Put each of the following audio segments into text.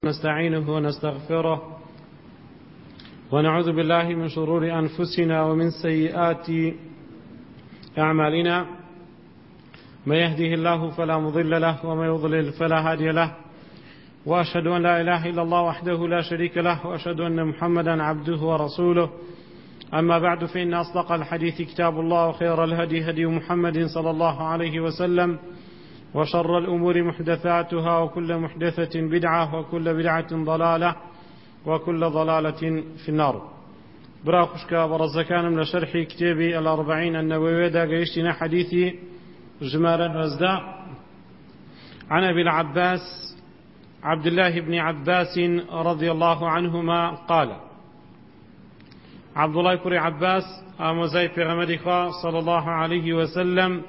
نستعينه ونستغفره ونعوذ بالله من شرور أنفسنا ومن سيئات أعمالنا. من يهده الله فلا مضل له ومن يضلل فلا هادي له، وأشهد أن لا إله إلا الله وحده لا شريك له، وأشهد أن محمدا عبده ورسوله. أما بعد، فإن أصدق الحديث كتاب الله، وخير الهدي هدي محمد صلى الله عليه وسلم، وشر الأمور محدثاتها، وكل محدثة بدعة، وكل بدعة ضلالة، وكل ضلالة في النار. برا خشكا برزكان من شرح كتابي الأربعين النووية دا قيشتنا حديثي جمارا رزدا عن أبي العباس عبد الله بن عباس رضي الله عنهما قال: عبد الله كري عباس آموزاي في غمريخا صلى الله عليه وسلم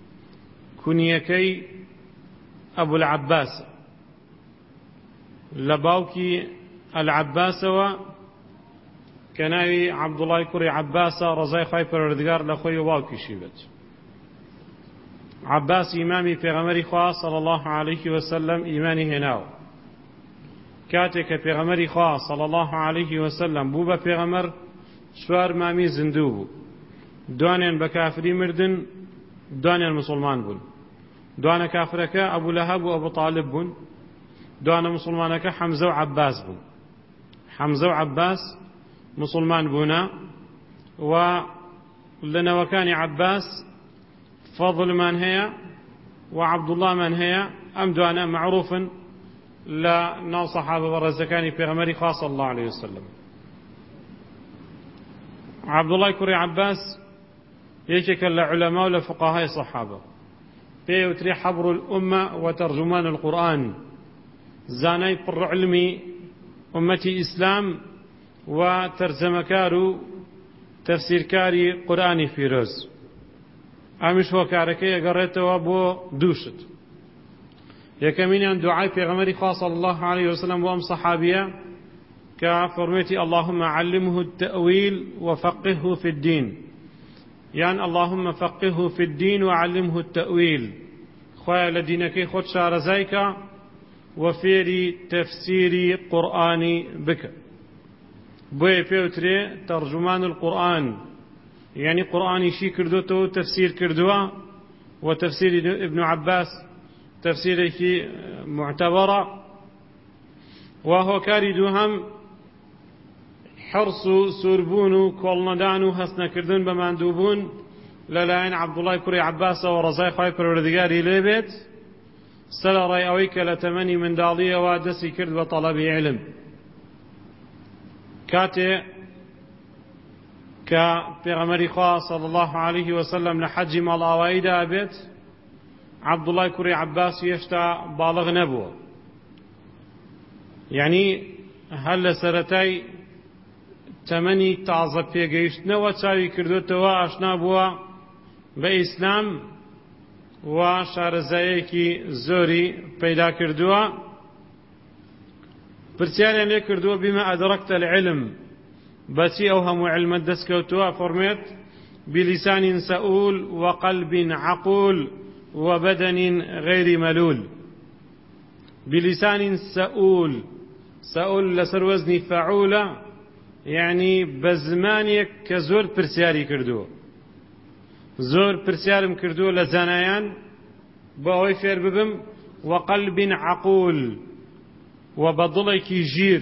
كنيكي أبو العباس لباوكي العباس كناوي عبد الله كري عباس رزاي خايفر ردقار لخوي باوكي شيبت. عباس إمامي في غمريخا صلى الله عليه وسلم إيماني هناو كاتك في غمريخا صلى الله عليه وسلم بوبا في غمر شوار مامي زندوب دوانين بكافري مردن دوانين مسلمان بون. دوانا كافرك أبو لهب وأبو طالب بون، دوانا مسلمانك حمزة وعباس بون. حمزة وعباس مسلمان بونا، ولنا وكان عباس فضل من هي وعبد الله من هي أم دوانا معروف لنا صحابة ورزكاني في غمري خاص الله عليه وسلم. عبد الله كري عباس يشكل لعلماء ولفقهاء الصحابة بيوتري حبر الأمة وترجمان القرآن، زاني بر علمي أمتي إسلام وترجمكارو تفسير كاري قرآني فيروز. أمش هو كاركي قريته وابو دوشت يكمين عن دعاء في غمري خاص الله عليه وسلم وأم صحابية كفرمتي: اللهم علمه التأويل وفقهه في الدين. يعني اللهم فقهه في الدين وعلمه التأويل. خويا لدينك خد شارزايك وفيري تفسيري قرآني بك. بوي فيوتري ترجمان القرآن، يعني قرآني شي كردوته تفسير كردوا، وتفسير ابن عباس تفسيره معتبرة، وهو كاردو هم حرص سوربون كولندانو هسنا كردن بماندوبون للاين عبد الله كري عباس ورزاي خايفر وردقاري ليبت سلا راي اويك لتمني من دالية وادسي كرد بطلب علم. كاتي كبيغمري خواه صلى الله عليه وسلم لحج مال آوائدا أبيت عبد الله كري عباس يشتا بالغ نبوه، يعني هل سرتاي تمني تعظب پێگەیشتنەوە وچاوی کردوتەوە ئاشنا بووە بە ئیسلام و شارەزایەکی زۆری پەیدا کردووە. پرسیاریان لێ کردووە: بما ئەدرەکتە العلم، بەچی ئەو هەموو علمت دەستکەوتووە؟ فەرمێت: بلسان سەئول وقلب عقول وبدن غير ملول. بلسان سەئول، سەئول لەسەر وەزنی فەعولە، يعني بزمانيك كزور برسياري كردو، زور برسيارم كردو لزانايان بأوي فير ببم، وقلب عقول، وبضليكي جير،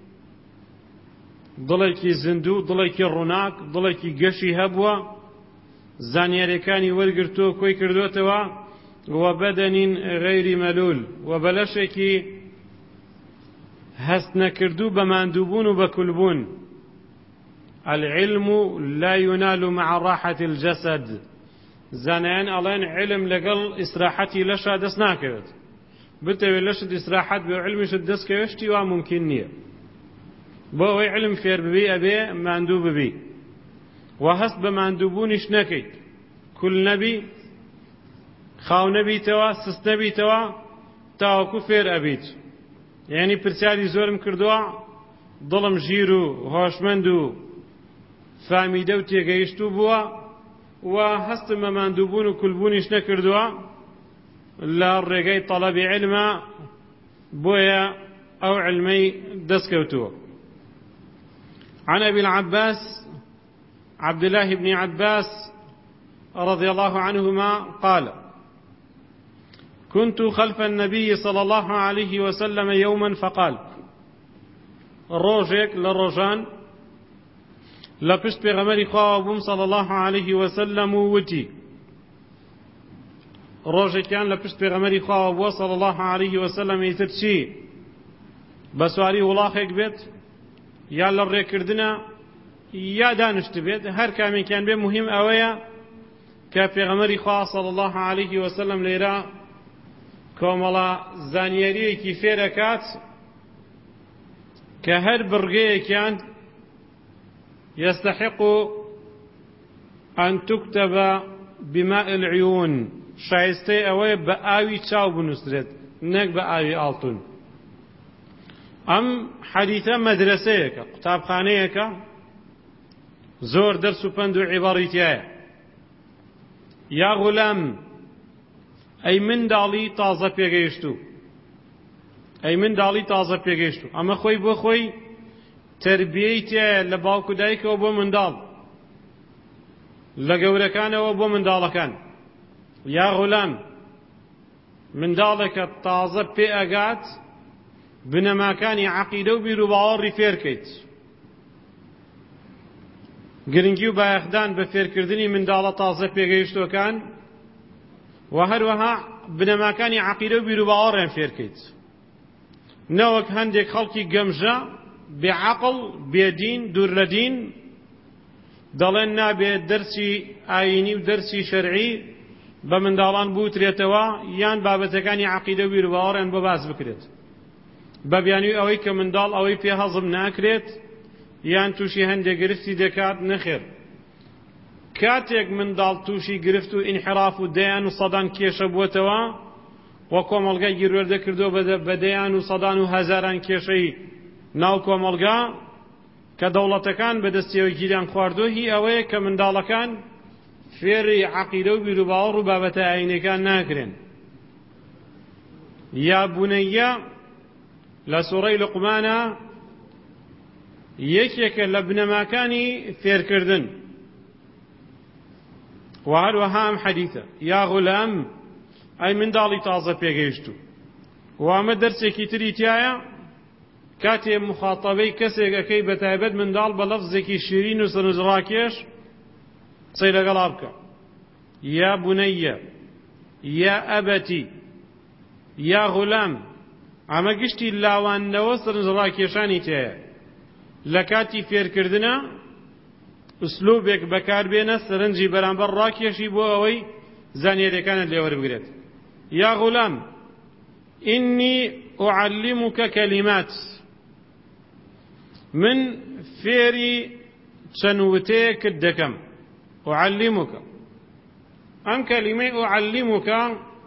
ضليكي زندو، ضليكي روناك، ضليكي قشي هبوة، زانياريكاني ورقرتو كوي كردو توا، وبدن غير ملول، وبلشكي هستنا كردو بماندوبون وبكلبون. العلم لا ينال مع راحة الجسد. زانيان ألين علم لقل إسراحتي لشا دسنا كرد بتوي لشد إسراحت بعلم شدس كيشتي وممكنية بوي علم فير ببي أبي ماندوب بي وهست بماندوبونش نكي. كل نبي خاو نبي توا سس نبي توا تاوكو فير أبيت، يعني برسالي زورم كردوا ظلم جيرو هاشمندو فامیده و تێگەیشتوو بووە و هەستم بە ماندووبوون و کولبوونیش نەکردووە لە ڕێگەی تەڵەبی علمە. بۆیە أو علمي دسكوتو. عن أبي العباس عبد الله بن عباس رضي الله عنهما قال: كنت خلف النبي صلى الله عليه وسلم يوما فقال: روجك للرجان لبشت بغمر خوابهم صلى الله عليه وسلم وتي روجك كان لبشت بغمر خوابهم صلى الله عليه وسلم يترشي بسواري ولاخك بيت يا للركردنا يا دانشت بيت هر كامل كان بيه مهم أويا كبغمر خواب صلى الله عليه وسلم ليرا كوملا زانيري كيفيركات كهر برغي كان يستحق أن تكتب بماء العيون شايستي أوي بآوي تشاو بنسرت نك بآوي آلتون أم حديثة مدرسيك قطاب خانيك زور درس بندو عباريتيا يا غلام أي من دالي تازة بيگيشتو أي من دالي تازة بيگيشتو أما خوي بو خوي تربيتي لباوكو دايك وبو من دال لقوركان وبو من دالكان يا غلام من دالك تازة بيگات بنما كان عقيدو بيرو باور فيركيت گرنگی و بايخدان بفيركردني من دالة تازة بيگيشتو كان وهروها بنەماکانی عەقیدە و بیر و باوەڕیان فێرکەیت نەوەک هەندێک خەڵکی گەمژە بێعەقڵ بێدین دوور لە دین دەڵێن نابێت دەرسی ئایینی و دەرسی شەرعی بە منداڵان بوترێتەوە یان بابەتەکانی عەقیدە و بیر و باوەڕیان بۆ باس بکرێت بە بیانووی ئەوەی کە منداڵ ئەوەی پێ هەزم ناکرێت یان تووشی هەندێک گرفتی دەکات نەخێر کاتێک منداڵ تووشی گرفت و ئینحراف و دەیان و سەدان کێشە بووتەوە وە کۆمەڵگای گیرۆردە کردو بە دەیان و سەدان و هەزاران کێشەی ناو کۆمەڵگا کە دەوڵەتەکان بەدەستیەوەی گیریان خواردووە هی ئەوەیە کە منداڵەکان فێری عەقیدە و بیر و باوەڕ و بابەتە ئاینیەکان ناکرێن. یا بونەیە لە سوورەی لوقمانە یەکێکە لە بنەماکانی فێرکردن وهروها ئەم حەدیثە یا غولام ئەی منداڵی تازە پێگەیشتوو وامە دەرسێکی تری تایە کاتێ مخاتەبەی کەسێکەکەی بەتایبەت منداڵ بە لەفزێکی شیرین و سەرنجڕاکێش قسەی لەگەڵا بکە یا بونەیە یا ئەبەتی یا غولام ئەمە گشتی لاوانەوە سەرنجڕاکێشانی تایە لە کاتی فێرکردنە ئوسلوبێک بەکاربێنە سەرنجی بەرامبەر ڕاکێشی بۆ ئەوەی زانیاریەکانت لێوەربگرێت. یا غولام ئینی ئوعەللیموکە کەلیمات من فێری چەند وتەیەکت دەکەم. ئوعەللیموکە ئەم کەلیمەی ئوعەللیموکە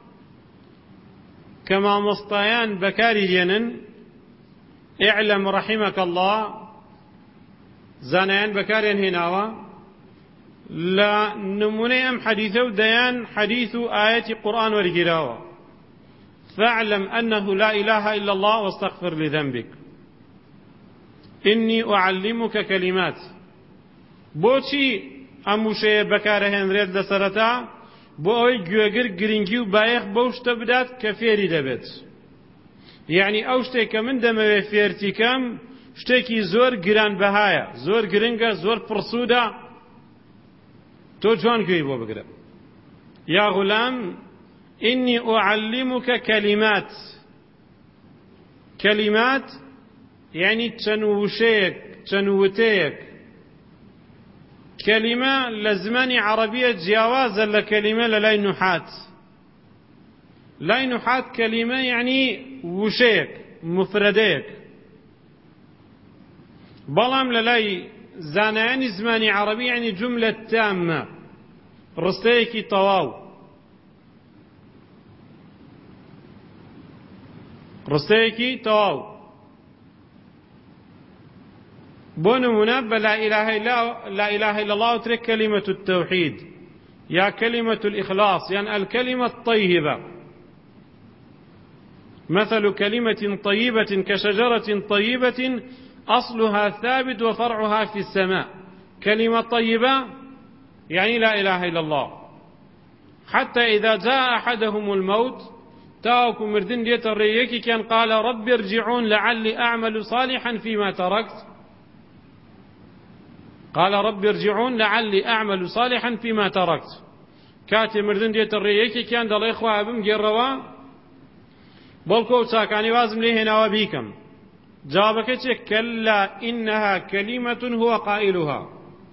کە مامۆستایان بەکاری دێنن ئیعلەم ڕەحیمەکە الله زانایان بەکاریان هێناوە لە نمونەی ئەم حەدیثە و دەیان حەدیث و ئاەتی قورئان وەرگیراوە فاعلم أنه لا إله إلا الله واستغفر لذنبك إني أعلمك كلمات بۆچی ئەم وشەیە بەکارەهێنرێت لە سەرەتا بۆ ئەوەی گوێگر گرنگی و بایەخ بەو شتە بدات کە فێری دەبێت یعنی ئەو شتێک کە من دەمەوێت فێرتیکەم شتێکی زۆر گرانبەهایە زۆر گرنگە زۆر پڕسوودە تۆ جوان گوێی بۆ بگرە. یا غولام ئینی ئوعەللیموکە کەلیمات کەلیمات یعنی چەند وشەیەک چەند وتەیەک کەلیمە لە زمانی عەرەبیە جیاوازە لە کەلیمە لە لای نوحات لای نوحات کەلیمە یعنی وشەیەک مفرەدەیەک بەڵام لە لای زانایانی زمانی عەرەبی یعنی جوملە تامە ڕستەیەکی تەواو ڕستەیەکی تەواو بۆ نمونە بە لا إله إلا الله وترك كلمة التوحيد يا كلمة الإخلاص يعني الكلمة الطيبة مثل كلمة طيبة كشجرة طيبة أصلها ثابت وفرعها في السماء. كلمة طيبة يعني لا إله إلا الله، حتى إذا جاء أحدهم الموت تاوكو مردن ديت الرئيكي كان قال رب ارجعون لعلي أعمل صالحا فيما تركت. قال رب ارجعون لعلي أعمل صالحا فيما تركت. كاتي مردن ديت الرئيكي كان دل إخوة أبم جروا بلكو ساكاني وازم ليه نوابيكم. جوابك كلا إنها كلمة هو قائلها.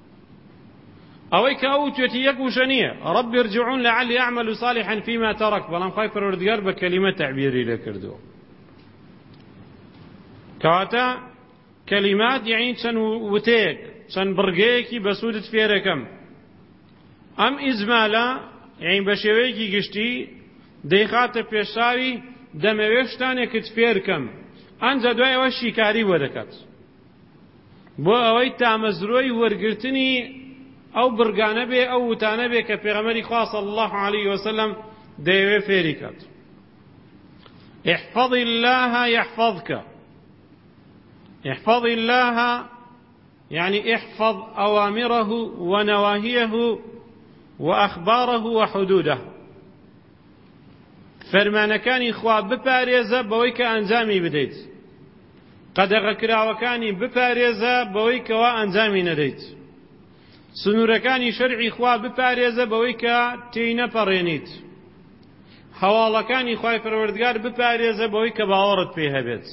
أويك أوتيتي يكوشنية رب ارجعون لعلي أعمل صالحا فيما ترك، بلام خايف الوردقار بكلمة تعبيري لكردو. كواتا كلمات يعني شن وتيك شن برقيكي بسودة فيركم. أم إزمالا يعني بشويكي قشتي ديخات بيشاوي دمويشتاني كتفيركم أنجا دواء وشيكاري ودكت بو أوي تامزروي ورقرتني أو برقانه بي أو وتانه بي كبيغمري خاص الله عليه وسلم ديوه فيريكت. احفظ الله يحفظك. احفظ الله يعني احفظ أوامره ونواهيه وأخباره وحدوده. فرمانكاني خواب بپاريزه بويك أنجامي بديت، قدغ كراوكاني بپاريزه بويك وأنجامي نديت، سنورەکانی شەرعی خوا بپارێزە بەوەی کە تێی نەپەڕێنیت، هەواڵەکانی خوای پەروەردگار بپارێزە بەوەی کە باوەڕت پێ هەبێت.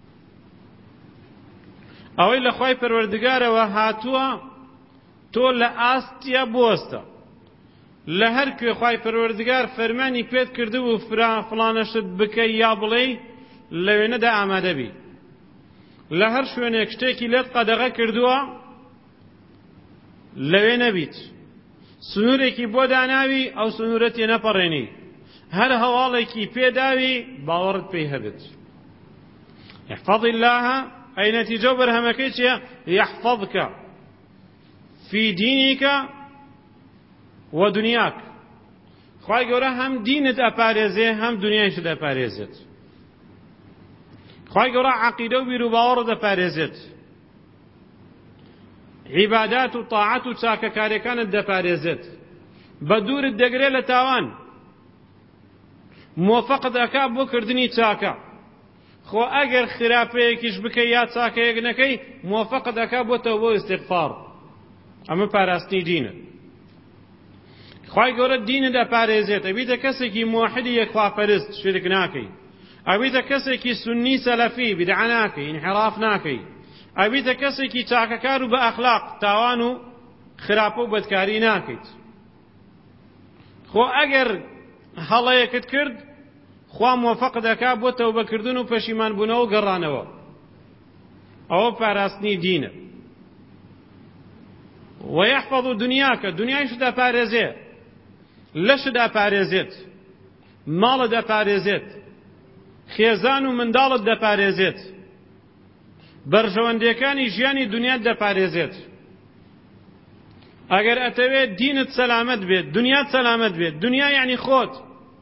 ئەوەی لە خوای پەروەردگارەوە هاتووە تۆ لە ئاستیە بوەستە، لە هەر کوێ خوای پەروەردگار فەرمانی پێت کردبوو فڵانەشت بکەی یا بڵێی لەوێنەدا ئامادە بی. لە هەر شوێنێک شتێکی لێت قەدەغە کردووە لەوێ نەبیت، سنوورێکی بۆ داناوی ئەو سنوورە تێ نەپەڕێنی، هەر هەواڵێکی پێداوی باوەڕت پێی هەبێت. احفظ الله ئەی نەتیجە بەرهەمەکەی چییە؟ يحفظك في دينك ودنياك. خوای گەورە هەم دینت ئەپارێزێ هەم دنیایشت ئەپارێزێت. خوای گەورە عەقیدە و بیر و باوەڕت ئەپارێزێت، عیبادات و طاعەت و چاکەکاریەکانت دەپارێزێت، بە دوورت دەگرێت لە تاوان، موفقت ئەکا بۆ کردنی چاکە. خۆ ئەگەر خراپەیەکیش بکەی یا چاکەیەک نەکەی موفقت ئەکا بۆ تەوبە و ئیستیغفار. ئەمە پاراستنی دینە. خوای گەورە دینت ئەپارێزێت، ئەبیتە کەسێکی موحدی یەکخواپەرست شرک ناکەی، ئەبیتە کەسێکی سونی سەلەفی بیدعە ناکەی انحراف ناکەی، ئەبیتە کەسێکی چاکەکار و بە ئەخلاق تاوان و خراپە و بەدکاری ناکەیت. خۆ ئەگەر هەڵەیەکت کرد خوا موفقت ئەکا بۆ تەوبەکردن و پەشیمانبوونەوە و گەڕانەوە. ئەوە پاراستنی دینە. ويحفظ دنياك دنیایشت ئەپارێزێ، لەشت ئەپارێزێت، ماڵت ئەپارێزێت، خێزان و منداڵت دەپارێزێت، بەرژەوەندەکانی ژیانی دنیات دەپارێزێت. ئەگەر ئەتەوێت دینت سەلامەت بێت دنیات سەلامەت بێت، دنیا یعنی خۆت.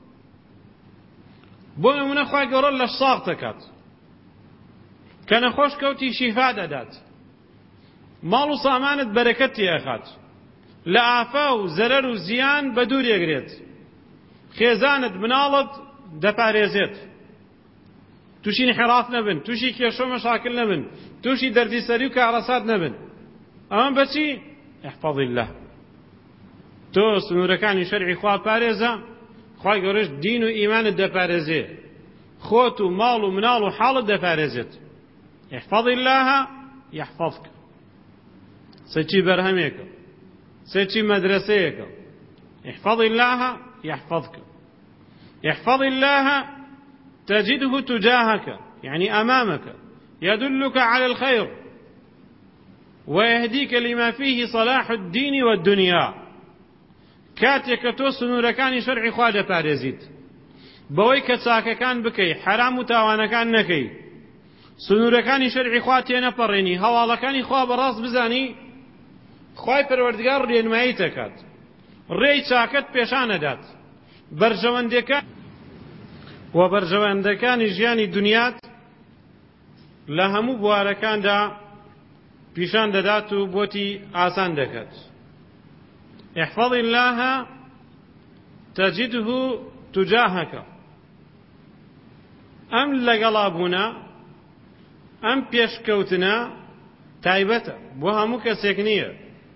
بۆ نمونە خوای گەورە لە ساغ دەکات کە نەخۆش کەوتی شیفا دەدات، ماڵ و سامانت بەرەکەت تێئەخات، لە ئافا و زەرەر و زیان بە دوور ئەگرێت، خێزانت مناڵت دەپارێزێت، تووشی انحراف نەبن، تووشی کێشە و مەشاکل نەبن، تووشی دەردی سەری و کارەسات نەبن. ئەمە بەچی؟ احفظ الله. تۆ سنوورەکانی شەرعی خوا پارێزە، خوای گەورەش دین و ئیمانت دەپارێزێ، خۆت و ماڵ و مناڵ و حاڵت دەپارێزێت. احفظ الله يحفظك. سەچی بەرهەمێکە، سەچی مەدرسەیەکە. احفظ الله يحفظك. احفظ الله تجده تجاهك يعني أمامك، يدلك على الخير ويهديك لما فيه صلاح الدين والدنيا. كاتێک کە تۆ سنوورەکانی شەرعی خوا دەپارێزیت بەوەی کە چاکەکان بکەی، حرام و تاوانەکان نەکەی، سنوورەکانی شەرعی خوا تێنەپەڕێنی، هەواڵەکانی خوا بەڕاست بزانی، خوای پەروەردگار ڕێنمایی دەکات، ڕێی چاکەت پێشانەدات، بەرژەوەندەکان و بەرژەوەندەکانی ژیانی دنیات لە هەموو بوارەکاندا پیشان دەدات و بۆتی ئاسان دەکات. احفظ الله تجده تجاهك. ئەم لەگەڵابوونە، ئەم پێشکەوتنە تایبەتە بۆ هەموو کەسێک نییە،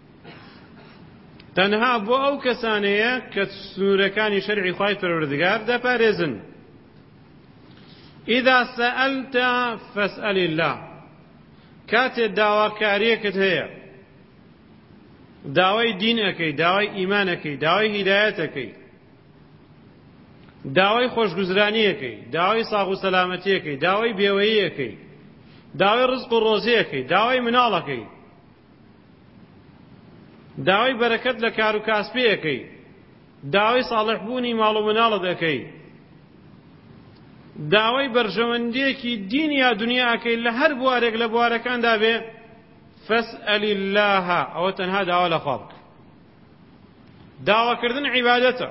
تەنها بۆ ئەو کەسانەیە کە سنوورەکانی شەرعی خوای پەروەردگار دەپارێزن. ئیدا سەئەلتە فەسئەل الله. کاتێ داواکاریەکت هەیە، داوای دین ئەەکەی، داوای ئیمان ئەەکەی، داوای هیدایەت ئەەکەی، داوای خۆشگوزرانی ئەەکەی، داوای ساغ و سەلامەتی ئەەکەی، داوای بێوەیی ئەەکەی، داوای ڕزق و ڕۆزی ئەەکەی، داوای مناڵ ئەەکەی، داوای بەرەکەت لە کار و کاسبی ئەەکەی، داوای ساڵحبوونی ماڵ و مناڵت ئەەکەی، داوای بەرژەوەندیەکی دین یا دنیا ئەەکەی، لە هەر بوارێک لە بوارەکاندا بێ فەسئەل الله. ئەوە تەنها داوا لە خوا بکە. داواکردن عیبادەتە،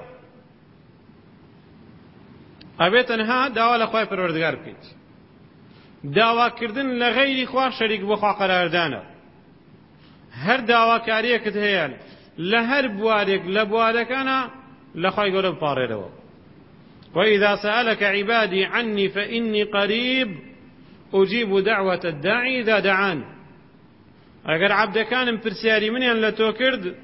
ئەبێ تەنها داوا لە خوای پەروەردگار بکەیت. داواکردن لە غەیری خوا شەریک بۆ خوا قەراردانە. هەر داواکاریەکت هەیە لە هەر بوارێک لە بوارەکانە لە خوای گەورە بپاڕێرەوە. وإذا سألك عبادي عني فإني قريب أجيب دعوة الداعي إذا دعان. ئەگەر عەبدەکانم پرسیاری منیان لە تۆ کرد،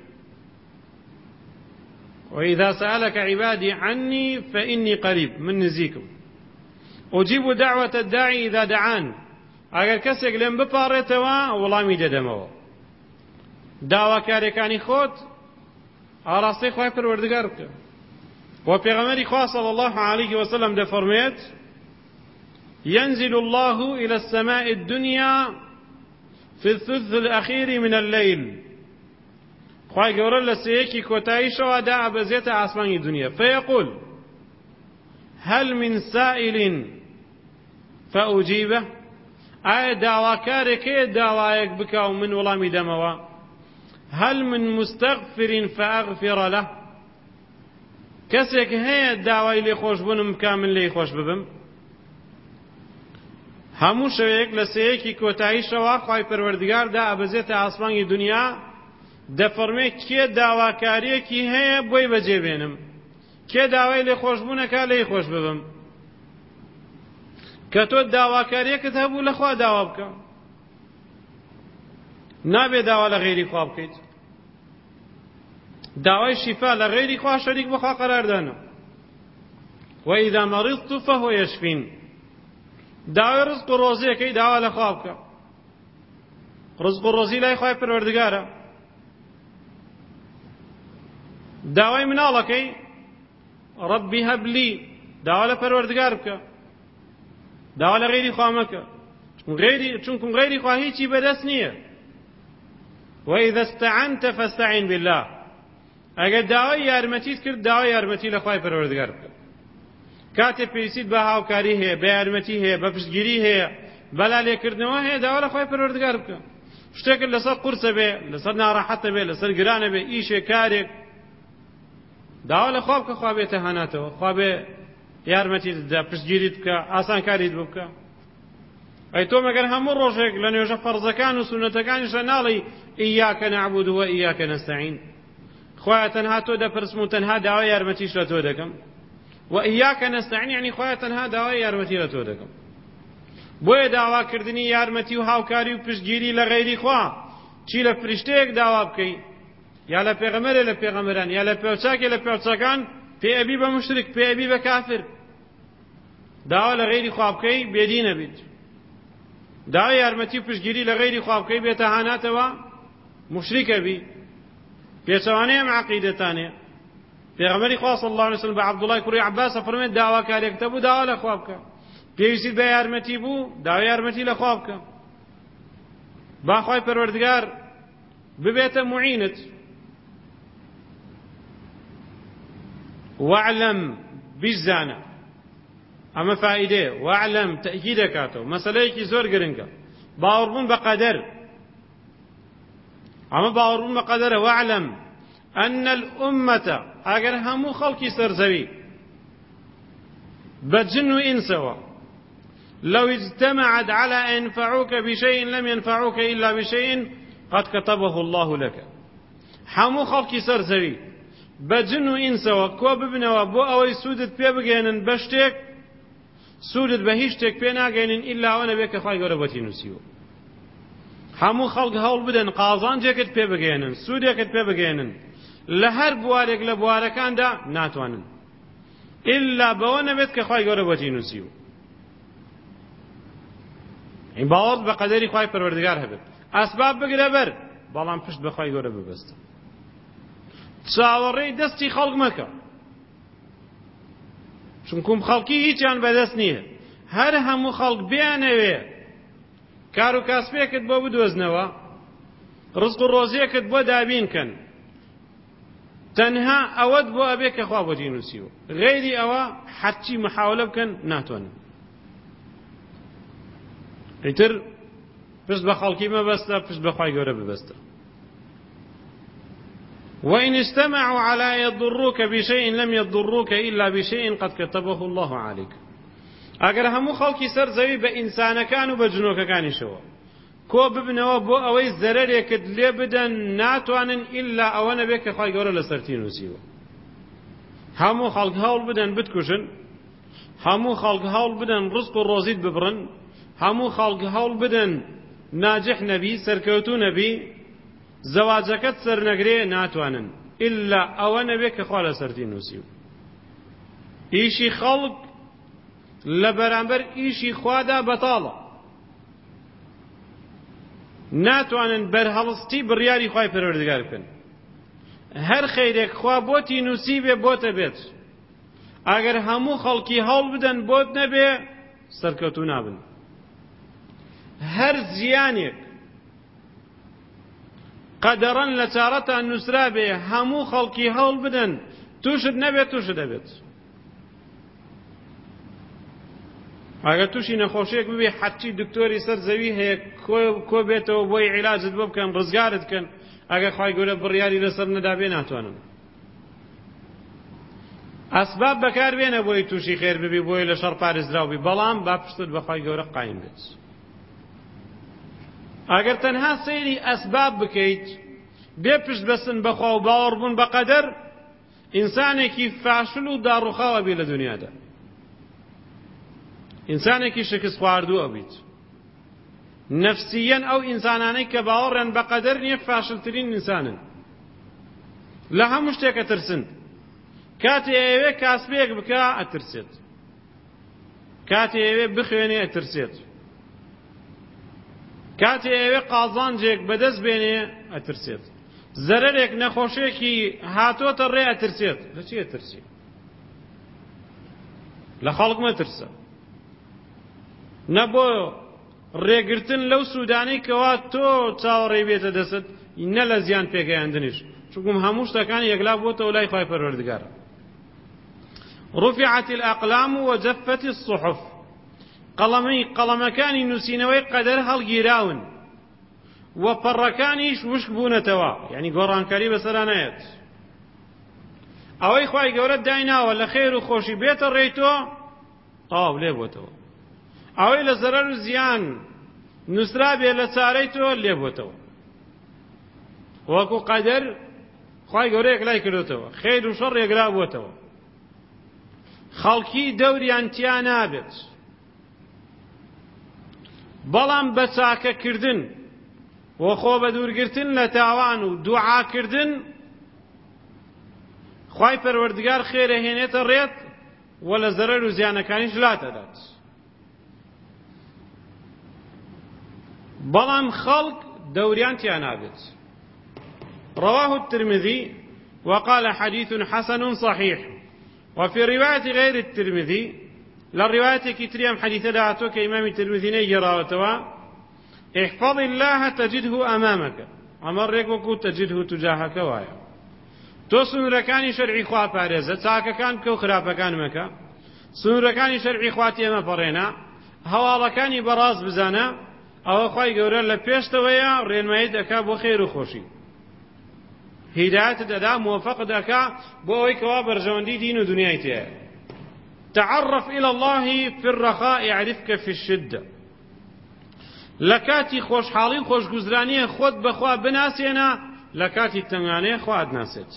وإذا سألك عبادي عني فإني قريب، من نزیکم، أجيب دعوة الداعي إذا دعان. ئەگەر کەسێک لێم بپاڕێتەوە وەڵامی دەدەمەوە. داواکاریەکانی خۆت ئاراستەی خوای پەروەردگار بکە. و پێغەمبەری خوا صلی الله عليه وسلم دەفەرمێت: ينزل الله إلى السماء الدنيا في الثلث الأخير من الليل. خوای گەورە لە سەیەکی کۆتاییشەوە دائەبەزێتە ئاسمانی دنیا، فيقول هل من سائل فأجيبه. ئایا داواکارێک هەیە داوایەک بکە و من وەڵامی دەمەوە؟ هل من مستغفر فأغفر له. کەسێک هەیە داوای لێخۆشبوونم بکە من لێی خۆش ببم؟ هەموو شەوەیەک لە سەیەکی کۆتاییشەوە خوای پەروەردگار دائەبەزێتە ئاسمانی دنیا، دەفەرمێت کێ داواکاریەکی هەیە بۆی بەجێبێنم، کێ داوای لێخۆشبوونەکە لێی خۆش ببم. کە تۆ داواکاریەکت هەبوو لە خوا داوا بکە، نابێ داوا لە غەیری خوا بکەیت. داوای شیفا لە غەیری خوا شەریک بە خوا قەراردانە. وإذا مرضت فهو يشفين. داوای ڕزق و ڕۆزیەکەی داوا لە خوا بکە. ڕزق و ڕۆزی لای خوای پەروەردگارە. داوای مناڵەکەی ربی هەب لی، داوا لە پەروەردگار بکە، داوا لە غەیری خوا مەکە، چونکە غەیری خوا هیچی بەدەست نییە. وإذا استعنت فاستعن بالله. ئەگەر داوای یارمەتیت کرد، داوای یارمەتی لە خوای پەروەردگار بکە. کاتێ پێویستیت بە هاوکاری هەیە، بە یارمەتی هەیە، بە پشتگیری هەیە، بەلا لێکردنەوە هەیە، داوا لە خوای پەروەردگار بکە. شتێکت لەسەر قورسە بێ، لەسەر ناڕەحەتە بێ، لەسەر گرانە بێ، ئیشێک کارێک، داوا لە خوا بکە، خوا بێتە هەناتەوە، خوا بێ یارمەتیت بدە، پشتگیریت بکە، ئاسانکاریت بۆ بکە. ئەی تۆ مەگەر هەموو ڕۆژێک لە نوێژە فەرزەکان و سونەتەکانیشە ناڵی ئیاکە نەعبود و ئیاکە نەستەعین، خوایە تەنها تۆ دەپرسم و تەنها داوای یارمەتیش لە تۆ دەکەم. و ئیاکە نەستەعین یعنی خوایە تەنها داوای یارمەتی لە تۆ دەکەم. بۆیە داواکردنی یارمەتی و هاوکاری و پشتگیری لە غەیری خوا، چی لە فریشتەیەک داوا بکەی، یا لە پێغەمبەرێ لە پێغەمبەران، یا لە پێوچاکێ لە پێوچەکان، پێئەبی بە مشرک، پێئەبی بە کافر، داوا لە غەیری خوا بکەی بێدینە بیت. داوای یارمەتی و پشتگیری لە غەیری خوا بکەی بێتە هاناتەوە مشریکە بی. پێچەوانەیە ئەم عەقیدەتانەیە. پێغەمبەری خوا صلی الله علیه وسلم بە عەبدوڵای کوڕی عەباس فەرمێت داواکارێکتە بوو داوا لە خوا بکە، پێویستیت بە یارمەتی بوو داوای یارمەتی لە خوا بکە، با خوای پەروەردگار ببێتە موعینت. واعلم بیزانە، ئەمە فائیدەیە. واعلم تەئکید دەکاتەوە، مەسەلەیەکی زۆر گرنگە. باوەڕبوون بە قەدەر، ئەمە باوەڕبوون بە قەدەرە. واعلم أن الأمة، ئەگەر هەموو خەڵکی سەرزەوی بجن إنسوا لو اجتمعت على أن ينفعوك بشيء لم ينفعوك إلا بشيء قد كتبه الله لك. حمو خلقي سر زوي بجن إنسوا كو ببنوا بو أوي سودت بي بگينن بشتك سودت بهيشتك بي ناگينن إلا وانا بيك خواهي قربتي نسيو. حمو خلق هول بدن قازان جيكت بي بگينن سوديكت بي بگينن لهر بوارك لبواركان دا ناتوانن إلا بوانا بيت كخواهي قربتي نسيو. این باور به قدری خواهی پروردگار هبت اسباب بگیره بر بلان پشت بخواهی گوره ببسته چاوەڕێی دەستی خەڵک مەکە چونکم خەڵکی هیچیان بەدەست نییە هەر هەموو خەڵک بیانەوێ کار و کاسبێکت بۆ بدۆزنەوە ڕزق و ڕۆزیەکت بۆ دابینکەن تەنها ئەوەت بۆ ئەبێ کە خوا بۆتی نووسیوە غەیری ئەوە هەرچی محاولە بکەن ناتوانن ئیتر پشت بە خەڵکی مەبەستە پشت بەخوای گەورە ببەستە. وإن اجتمعوا على يضروك بشيء لم يضروك إلا بشيء قد كتبه الله عليك. ئەگەر هەموو خەڵکی سەر زەوی بە ئینسانەکان و بە جنۆکەکانیشەوە کۆ ببنەوە بۆ ئەوەی زەرەرێکت لێ بدەن ناتوانن ئیلا ئەوە نەبێت کە خوای گەورە لەسەرتی نووسیوە. هەموو خەڵک هەوڵ بدەن بتکوژن هەموو خەڵک هەوڵ بدەن ڕزق و ڕۆزیت ببڕن هەموو خەڵک هەوڵ بدەن ناجح نەبی سەرکەوتوو نەبی زەواجەکەت سەرنەگرێ ناتوانن ئیلا ئەوە نەبێت کە خوا لەسەرتی نووسیوە. ئیشی خەڵک لە بەرامبەر ئیشی خوادا بەتاڵە ناتوانن بەرهەڵستی بڕیاری خوای پەروەردگار بکەن. هەر خەیرێک خوا بۆتی نووسی بێ بۆتە بێت ئەگەر هەموو خەڵکی هەوڵ بدەن بۆت نەبێ سەرکەوتوو نابن. هەر زیانێک قەدەڕەن لە چارەتان نووسرا بێ هەموو خەڵکی هەوڵ بدەن تووشت نەبێت تووشت دەبێت. ئەگەر تووشی نەخۆشیێک ببێ حەچی دکتۆری سەر زەوی هەیە کۆ بێتەوە بۆی عیلاجت بۆ بکەن ڕزگارت بکەن ئەگەر خوای گەورە بڕیاری لەسەر نەدابێ ناتوانن. ئەسباب بەکاربێنە بۆی تووشی خێر ببی بۆی لە شەڕ پارێزراو بی بەڵام با پشتت بە خوای گەورە قایم بێت. ئەگەر تەنها سەیری ئەسباب بکەیت بێ پشت بەسن بەخوا و باوەڕ بوون بە قەدەر ئینسانێکی فاشل و داڕوخاوە بێ لە دنیادا ئینسانێکی شکست خواردووە بیت. نەفسیەن ئەو ئینسانانەی کە باوەڕیان بە قەدەر نییە فاشلترین ئینسانن لە هەموو شتێکە ترسن. کاتێ ئەوێ کاسبێک بکە ئەترسێت کاتێ ئەوێ بخوێنێ ئەترسێت کاتێ ئەوێ قازانجێک بەدەست بێنێ ئەترسێت زەرەرێک نەخۆشێکی هاتۆتە ڕێ ئەترسێت. لە چی ئەترسی؟ لە خەڵک مەترسە نە بۆ ڕێگرتن لەو سوودانەی کەوا تۆ چاوەڕێی بێتە دەست نە لە زیان پێگەیاندنیش چونکم هەموو شتەکان یەکلا بۆتەوە لای خوای پەروەردگارە. رفعت الأقلام وجفت الصحف قەڵەمەکانی نووسینەوەی قەدەر هەڵگیراون و پەڕەکانیش وشک بوونەتەوە یعنی گۆڕانکاری بەسەرا نایەت. ئەوەی خوای گەورە دایناوە لە خێر و خۆشی بێتە ڕێی تۆ تەواو لێ بۆتەوە ئەوەی لە زەرەر و زیان نووسرا بێ لە چارەی تۆ لێ بۆتەوە. وەکو قەدەر خوای گەورە یەکلای کردوتەوە خێر و شەڕ یەکلا بووتەوە خەڵکی دەوریان تیا نابێت بەڵام بە چاکەکردن و خۆ بە دوورگرتن لە تاوان و دوعاکردن خوای پەروەردگار خێرە هێنێتە ڕێت و لە زەرەر و زیانەکانیش لاتەدات. بەڵام خەڵک دەوریان تیا نابێت. رواه الترمذي وقال حديث حسن صحيح وفي رواية غير الترمذي للرواية كتريم حديث دعاتو كإمام الترمذي نجراوتوا احفظ الله تجده أمامك أمرك وكو تجده تجاهك وايا تو سنركاني شرعي خواه باريزة ساكا كان كو خرافة كان مكا سنركاني شرعي خواتي أما فرينا هوالكاني براز بزانا أو خواهي قورا لپیشتويا رينمايد أكا بو خير خوشي هدايت دادا موفق دکا بۆ ئەوەی کەوا بەرژەوەندی دین و دنیای تێیە. تعرف إلى الله في الرخاء يعرفك في الشدة. لكاتي خوش حالين خوش گزرانية خود بخوا بناسينا، لكاتي تنغانية خواد ناسيت.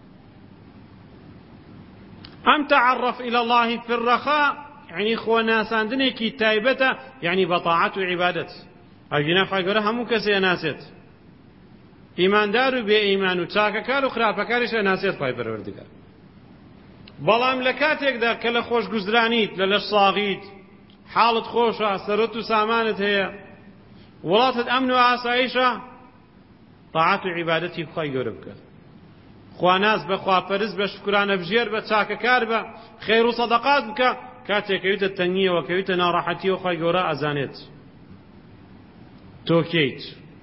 أم تعرف إلى الله في الرخاء يعني خو ناساندني كي تايبته يعني بطاعة وعبادة. أجينا خايقرا همو كسي ناسيت، إيمان دارو بي إيمان وتاككار وخرابكارش ناسيت خاي پروردگار. بەڵام لە کاتێکدا کە لە خۆشگوزرانیت لە لەش ساغیت حاڵت خۆشە سەرەت و سامانت هەیە وڵاتت ئەمن و ئاسایشە تاعات و عیبادەتی خوای گەورە بکە، خواناز بە خواپەرست بە شکرانە بژێر بە چاکەکار بە خێر و سەدەقات بکە. کاتێک کەویتە تەنگیەوە کەویتە ناڕەحەتیەوە خوای گەورە ئەزانێت تۆ کەیت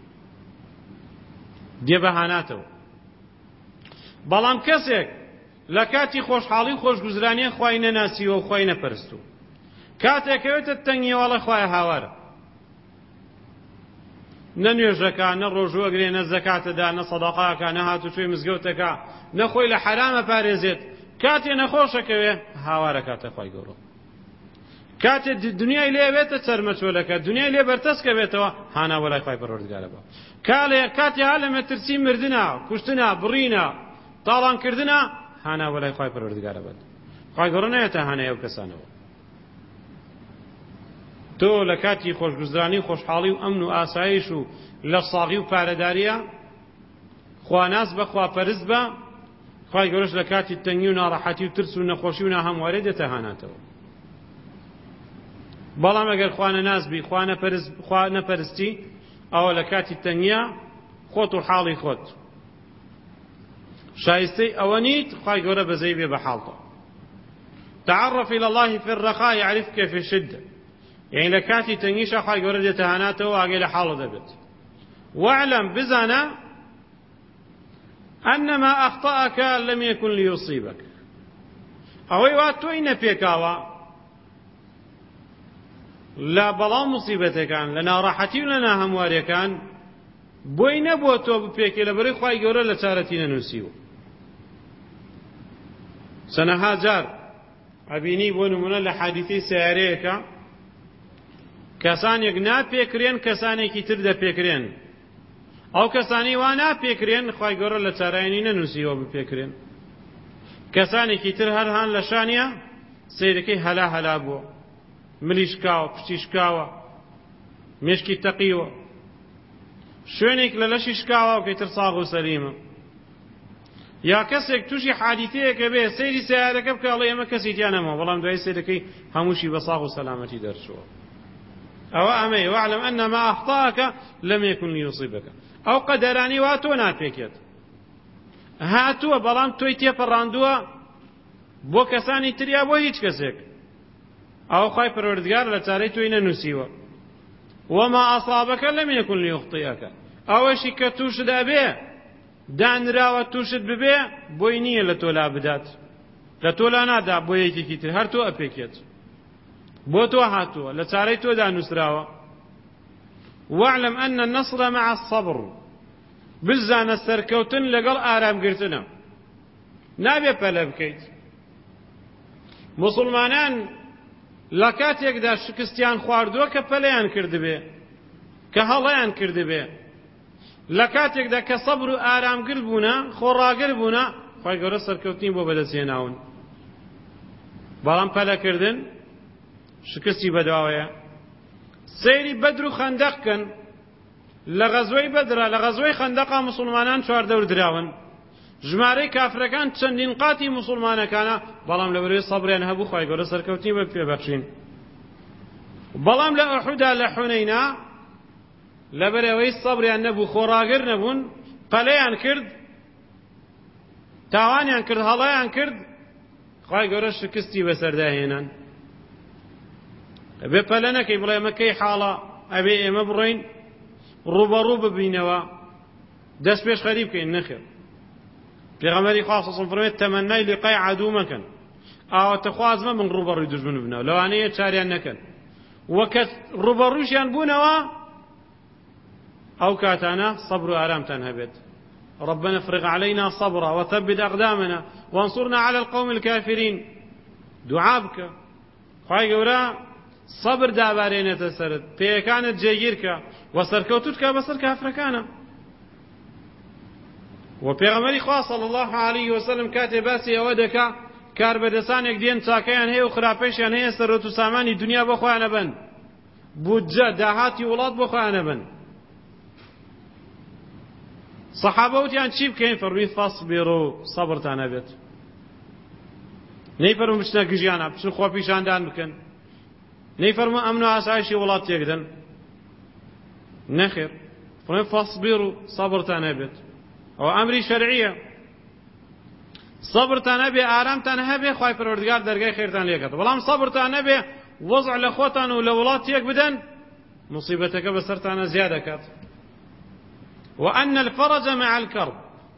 دێ بەهاناتەوە. بەڵام کەسێک لە کاتی خۆشحاڵی و خۆشگوزرانیە خوای نەناسیوە و خوای نەپەرستووە، کاتێک کەوێتە تەنگیەوە ئەڵێ خوایە هاوارە، نە نوێژەکە نە ڕۆژوەگرێ نە زەکاتەدا نە سەدەقاکە نە هاتوچۆی مزگەوتەکە نە خۆی لە حەرامە پارێزێت، کاتێ نەخۆشەکەوێ هاوارە کاتە خوای گەورە. کاتێ دنیای لێوێتە چەرمەچۆلەکە دنیای لێ بەرتەسکە بێتەوە هانا وەلای خوای پەروەردگارە بە. کاتێ ها لە مەترسی مردنە کوشتنە بڕینە تاڵانکردنە هانا وەلای خوای پەروەردگارە بێت. خوای گەورە نایەتە هانای ئەو کەسانەوە. تۆ لە کاتی خۆشگوزرانی و خۆشحاڵی و ئەمن و ئاسایش و لە ساغی و پارەداریە خواناس بە خواپەرست بە، خوای گەورەش لە کاتی تەنگی و ناڕەحەتی و ترس و نەخۆشی و ناهەموارێ دێتە هاناتەوە. بەڵام ئەگەر خوا نەناسبی خوا نەپەرستی ئەوە لە کاتی تەنگیە خۆت و حاڵی خۆت شایستەی ئەوە نیت، خوای گەورە بەزەی بێ بە حاڵتە. تعرف إلى الله في الرخاء يعرفك في الشدة، يعني لە کاتی تەنگیشە خوای گەورە دێتە هاناتەوە ئاگەی لە حاڵە دەبێت. واعلم بزانە أنما أخطأك لم يكن ليصيبك، ئەوەی وا تۆی نەپێکاوە لە بەڵاو موسیبەتەکان لە ناڕەحەتی و لە ناهەمواریەکان بۆی نەبووە تۆ بپێکێ لەبەرەی خوای گەورە لە چارەتی نەنووسیوە. سەنەها جار ئەبینی بۆ نمونە لە حادیثەی سەیارەیەکە کەسانێک ناپێکرێن کەسانێکی تر دەپێکرێن، ئەو کەسانی وا ناپێکرێن خوای گەورە لە چارەیانی نەنووسیوە بپێکرێن، کەسانێکی تر هەر هان لە شانیە سەیرەکەی هەلا هەلا بووە، ملیشکاوە پشتیشکاوە مێشکی تەقیوە، شوێنێک لە لەشی شکاوە و کەیتر ساغ و سەلیمە. یا کەسێک تووشی حادیثەیەکە بێ سەیری سیارەکە بکە ئەڵێ ئێمە کەسی تیا نەماوە، بەڵام دوای سەیرەکەی هەمووشی بە ساغ و سەلامەتی دەرچووە. ئەوە ئەمەیە واعلم أنما أخطأك لم يكن ليصيبك. ئەو قەدەرانی وا تۆ ناپێکێت هاتووە، بەڵام تۆی تێپەڕاندووە بۆ کەسانی تریا بۆ هیچ کەسێک، ئەو خوای پەروەردگار لە چارەی تۆی نەنووسیوە. وما أصابك لم يكن ليخطئك، ئەوەشی کە تووشدا بێ دانراوە تووشت ببێ بۆی نییە لە تۆ لا بدات، لە تۆ لا نادا بۆ یەکێکی تر، هەر تۆ ئەپێکێت، بۆ تۆ هاتووە لە چارەی تۆ دانووسراوە. واعلم أن النصر مع الصبر، بزانە سەرکەوتن لەگەڵ ئارامگرتنە، نابێ پەلە بکەیت. مسلمانان لە کاتێکدا شکستیان خواردووە کە پەلەیان کردبێ کە هەڵەیان کردبێ، لە کاتێکدا کە سەبر و ئارامگر بوونە خۆڕاگر بوونە خوای گەورە سەرکەوتنی بۆ بەدەستهێناون. بەڵام پەلەکردن شکستی بەدواوەیە. سەیری بەدر و خەندەقکەن، لە غەزوەی بەدرە لە غەزوەی خەندەقا مسلمانان چواردەور دراون، ژمارەی کافرەکان چەندین قاتی مسلمانەکانە، بەڵام لەبەرەوەی سەبریان هەبوو خوای گەورە سەرکەوتنی بە پێبەخشین. بەڵام لە ئوحودا لە حونەینا لەبەرەوەی سەبریان نەبوو خۆڕاگر نەبوون، پەلەیان کرد تاوانیان کرد هەڵەیان کرد، خوای گەورە شکستی بەسەرداهێنان. ئەبێ پەلە نەکەی بڵێ مەکەی حاڵە، ئەبێ ئێمە بڕۆین ڕوبەڕوو ببینەوە دەست پێش خەری بکەین، نەخێر. پێغەمبەری خوا صلی الله علیه و سلم فەرموویە تەمەنای لیقای عەدوو مەکەن، ئاواتەخوازمە من ڕوبەڕووی دوژمن ببنەوە، لەوانەیە چاریان نەکەن، وەکە ڕوبەڕووشیان بوونەوە ئەو کاتانە سەبر و ئارامتان هەبێت. ربنا افرغ علينا صبرا وثبت أقدامنا وانصرنا على القوم الكافرين. دعاء بکە خوای گەورە سەبر دابارێنێتە سەرت، پێیەکانت جێگیر کە وە سەرکەوتوت کە بەسەر کافرەکانە. و پێغەمبەری خوا صلی الله علیه وسلم کاتێ باسی ئەوە دەکا کاربەدەسانێک دێن چاکەیان هەیە و خراپەیشیان هەیە سەرۆت و سامانی دنیا بۆ خۆیان ئەبەن، بودجە داهاتی وڵات بۆ خۆیان ئەبەن. سەحابە وتیان چی بکەین؟ فەرمی فەصبروا، سەبرتان هەبێت. نەیفەرموو بچنە گژیانە بچن خۆ پیشاندان بکەن، نەیفەرموو ئەمن و ئاسایشی وڵات تێک دەن، نەخێر، فەرمی فەصبروا، سەبرتان هەبێت. ئەوە ئەمری شەرعیە. سەبرتان هەبێ، ئارامتان هەبێ، خوای پەروەردگار دەرگای خێرتان لێکات. بەڵام سەبرتان هەبێ وەزع لە خۆتان و لە وڵات تێک بدەن، مصیبەتەکە بەسەرتانە زیاد دەکات. وأن الفرج مع الكرب،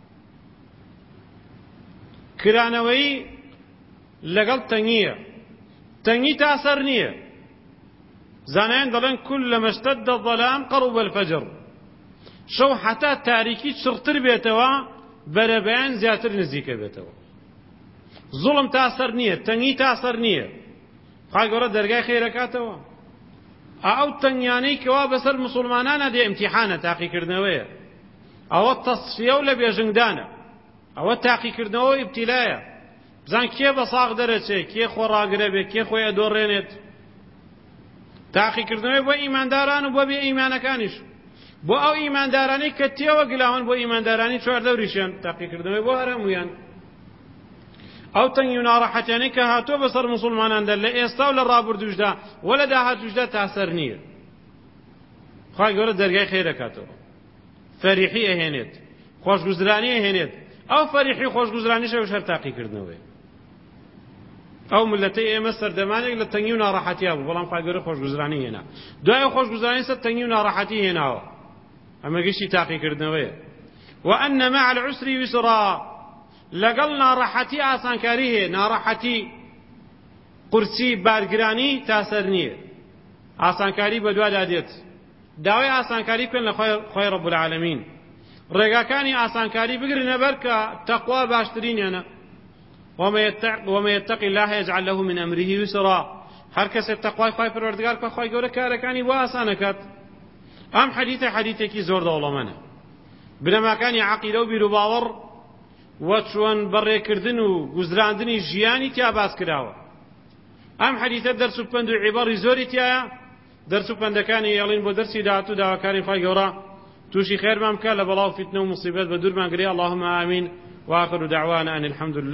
کرانەوەی لەگەڵ تەنگیە، تەنگی تاسەر نییە. زانایان دەڵێن كلما اشتد الظلام قرب الفجر، شەو حتا تاریکی چڕتر بێتەوە بەرەبەیان زیاتر نزیکە بێتەوە. زوڵم تاسەر نییە، تەنگی تاسەر نییە. خوای گەورە دەرگای خێرەکاتەوە. ئەو تەنگیانەی کەوا بەسەر موسڵمانانە دێ ئیمتیحانە، تاقیکردنەوەیە. ئەوە تەصفیە و لە بێژنگدانە، ئەوە تاقیکردنەوە و ئیبتیلایە. بزان کێ بە ساغ دەرەچێت، کێ خۆڕاگرە بێت، کێ خۆی ئەدۆڕێنێت. تاقیکردنەوەی بۆ ئیمانداران و بۆ بێ ئیمانەکانیش. بۆ ئەو ئیماندارانەی کە تێوە گلاون بۆ ئیماندارانی چواردەوریشیان تاقیکردنەوەی بۆ هەرەمویان. ئەو تەنگی و ناڕەحەتیانەی کە هاتووە بەسەر موسڵماناندا لە ئێستا و لە ڕابردووشدا و لە داهاتووشدا تاسەر نییە. خوای گەورە دەرگای خێرەکاتەوە، فەریحی ئەهێنێت، خۆشگوزرانی ئەهێنێت. ئەو فەریحی خۆشگوزرانیش ئەوش هەر تاقیکردنەوەی. ئەو ملەتەی ئێمە سەردەمانێک لە تەنگی و ناڕەحەتیا بوو، بەڵام خوای گەورە خۆشگوزرانی هێنا. دوای خۆشگوزرانی سەر تەنگی و ناڕەحەتی هێناوە، ئەمە گشتی تاقیکردنەوەیە. وأن مع العسر يسرا، لەگەڵ ناڕەحەتی ئاسانکاری هەیە. ناڕەحەتی قورسی بارگرانی تاسەر نییە، ئاسانکاری بەدوادا دێت. داوای ئاسانکاری بکەن لە خۆی ڕەب العالەمین. ڕێگاکانی ئاسانکاری بگرن لەبەر کە تەقوا باشترینیانە. ومن يتق الله يجعل له من أمره يسرا، هەر کەسێک تەقوای خوای پەروەردگار کە خوای گەورە کارەکانی بۆ ئاسانەکات. ئەم حەدیثێکی زۆر دەوڵەمەندە. بنەماکانی عەقیدە و بیر و باوەڕ و چۆن بەڕێکردن و گوزراندنی ژیانی تیا باس کراوە. ئەم حەدیثە دەرس و پند و عیبەری زۆری تایە. دەرس و پندەکانی ئێڵین بۆ دەرسی داهاتوو داواکاری خوای گەورە تووشی خێرمان بکات، لە بەڵاو فتنە و مصیبەت بە دوورمان گرێ. اللهم آمین. وآخر دعوانا أن الحمد لله.